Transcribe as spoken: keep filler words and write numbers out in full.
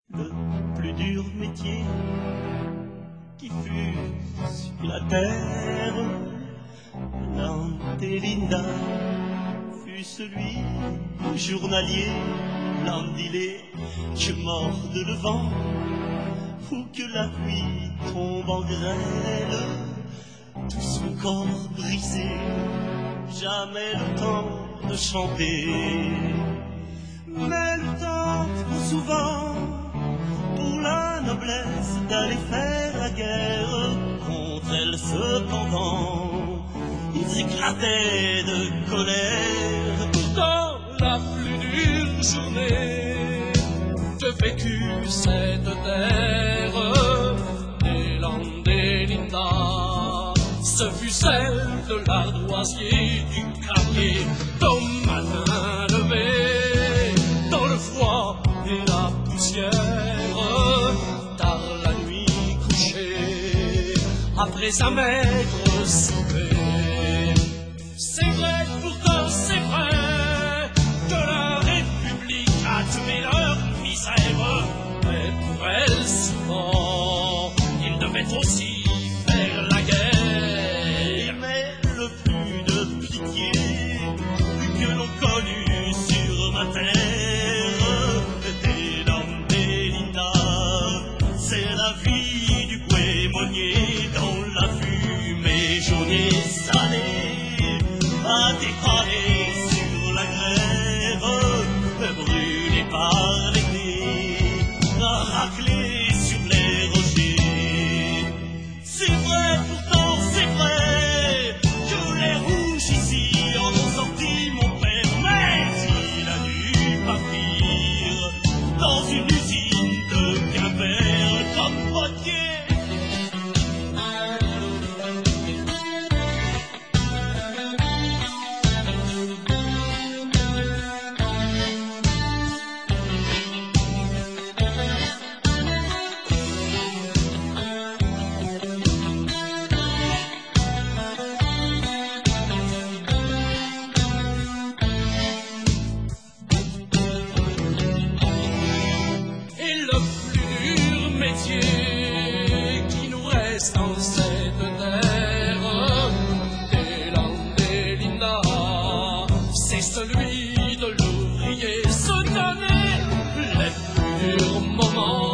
Le plus dur métier qui fut sur la terre, Landelinda, fut celui journalier, landilé, que morde le vent, ou que la pluie tombe en grêle, tout son corps brisé, jamais le temps de chanter. Mais le temps trop souvent pour la noblesse d'aller faire la guerre contre elle cependant, ils éclataient de colère. Dans la plus dure journée que vécut cette terre des Landelinda, ce fut celle de l'ardoisier, du carrier, au matin levé, dans le froid et la poussière, tard la nuit couchée, après sa maigre soupée. C'est vrai, pourtant c'est vrai, que la République a tué leur misère, mais pour elle souvent, il devait aussi faire la guerre. Mais le plus de pitié que l'on connut sur ma terre, des Landelinda, c'est la vie du goémonier dont la fumée jaune et salée a décalé sur la grève, brûlée par l'été, raclée sur les rochers. C'est vrai, pourtant c'est vrai, que les rouges ici en ont sorti mon père, mais il a dû partir dans une usine de Quimper comme potier. Et le plus dur métier qui nous reste en cette terre des Landelinda, c'est celui de l'ouvrier, se donner les plus durs moments